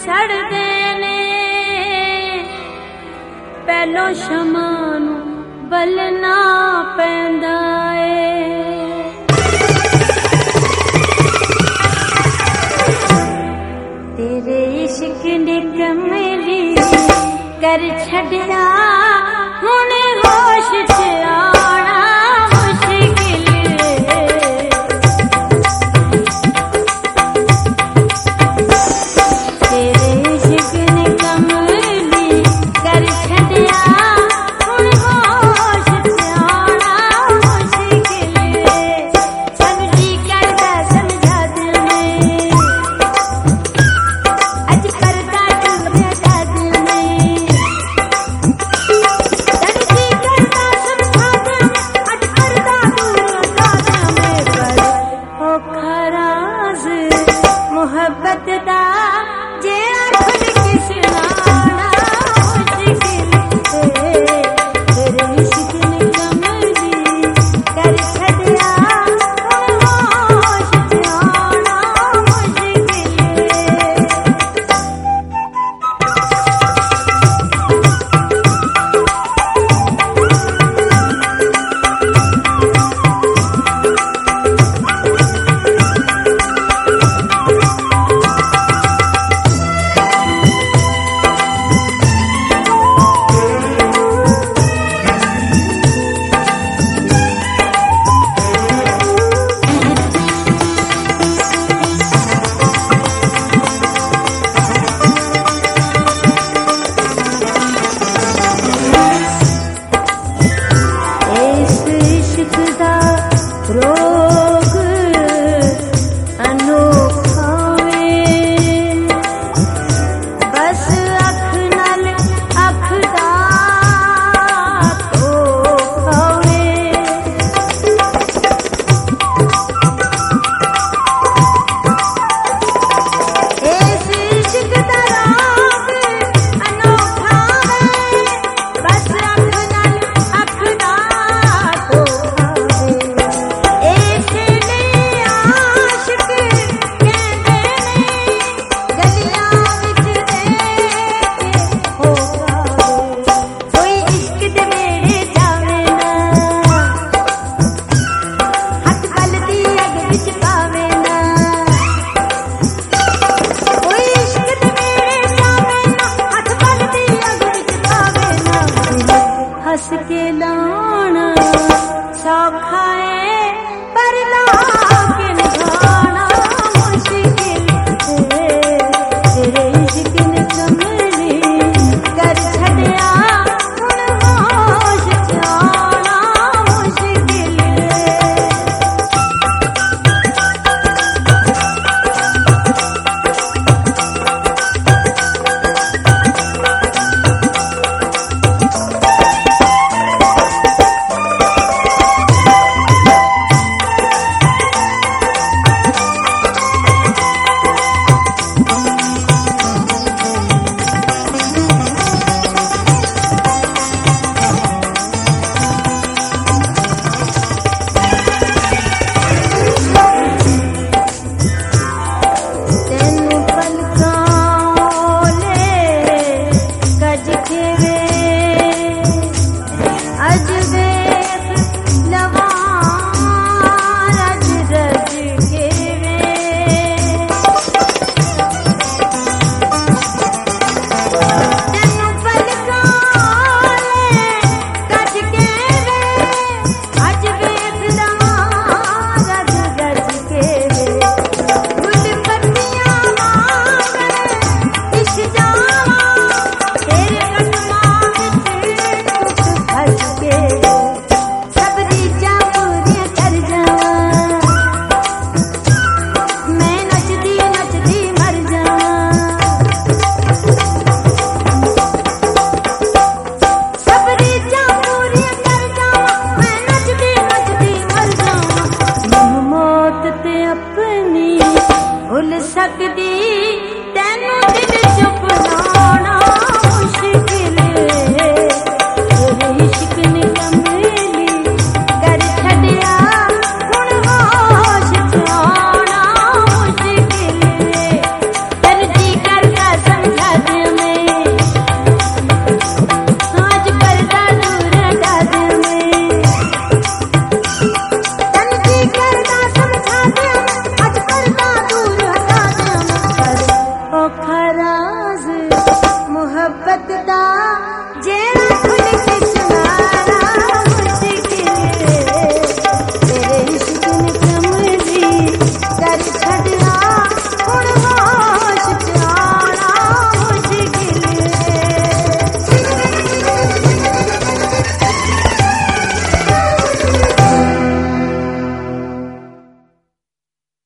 सड़दे ने पहलो शमा नू बलना पैंदा ए। तेरे इश्क ने कमली कर छड़या हुण होश च आना मुश्किल तेरे इश्क ने कमली कर छड़या हुण होश च आना मुश्किल सन जी करदा समझा दिल में अज करदा टूटदा दिल में सन जी करदा समझा दिल अज करदा टूटदा दिल में पर ओ खराज मोहब्बत दा जेड़ा खुद किस नाना मुश्किल तेरे इश्क ने कमली कर छड़या हुण होश च आना मुश्किल इस इश्क दा रोग